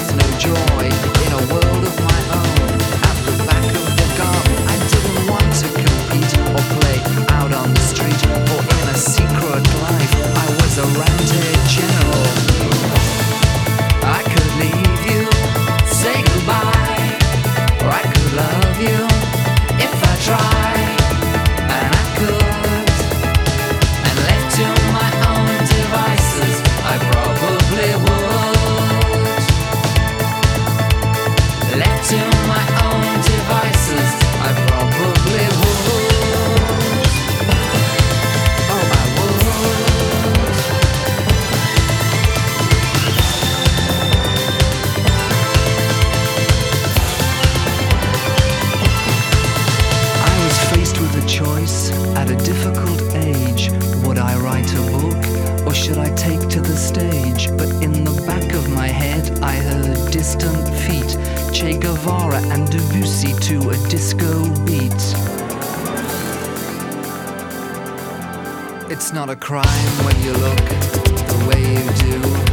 with no joy in a world of my own. At the back of the garden, I didn't want to compete or play out on the street or in a secret life. I was a rented general. I could leave you, say goodbye, or I could love you if I tried, and I could. And left to my own devices, I probably would. Left to my own devices, I probably would. Oh, I would. I was faced with a choice at a difficult age. Would I write a book, or should I take to the stage? But in the back of my head I heard distant feet, Che Guevara and Debussy to a disco beat. It's not a crime when you look the way you do.